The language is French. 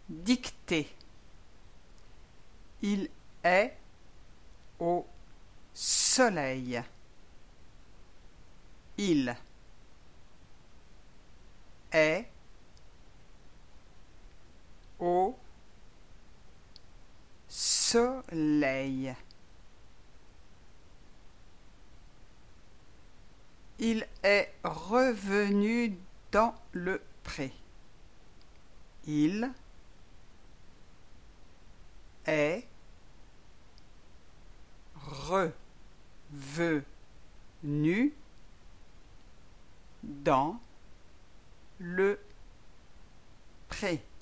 Dictée. Il est au soleil. Il est au soleil. Il est revenu dans le pré. Il est revenu dans le pré.